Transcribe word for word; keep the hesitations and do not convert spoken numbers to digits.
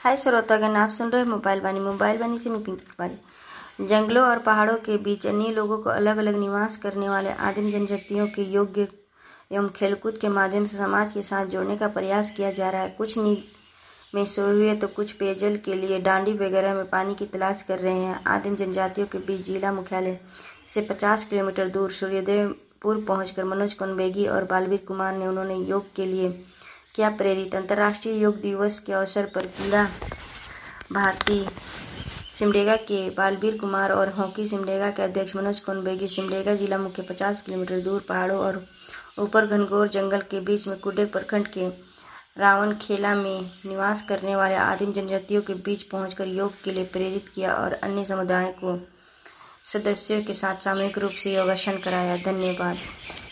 हाय श्रोतागण, आप सुन रहे मोबाइल वाणी मोबाइल वाणी से मैं पिंकी कुमारी। जंगलों और पहाड़ों के बीच अन्य लोगों को अलग अलग निवास करने वाले आदिम जनजातियों के योग एवं खेलकूद के माध्यम से समाज के साथ जोड़ने का प्रयास किया जा रहा है। कुछ नींद में सोए हुए तो कुछ पेयजल के लिए डांडी वगैरह में पानी की तलाश कर रहे हैं। आदिम जनजातियों के बीच जिला मुख्यालय से पचास किलोमीटर दूर सूर्योदयपुर पहुंचकर मनोज कोनबेगी और बालवीर कुमार ने उन्होंने योग के लिए किया प्रेरित। अंतर्राष्ट्रीय योग दिवस के अवसर पर जिला भारती सिमडेगा के बालवीर कुमार और हॉकी सिमडेगा के अध्यक्ष मनोज कोनबेगी सिमडेगा जिला मुख्य पचास किलोमीटर दूर पहाड़ों और ऊपर घनघोर जंगल के बीच में कुड्डे प्रखंड के रावणखेला में निवास करने वाले आदिम जनजातियों के बीच पहुंचकर योग के लिए प्रेरित किया और अन्य समुदायों को सदस्यों के साथ सामूहिक रूप से योगासन कराया। धन्यवाद।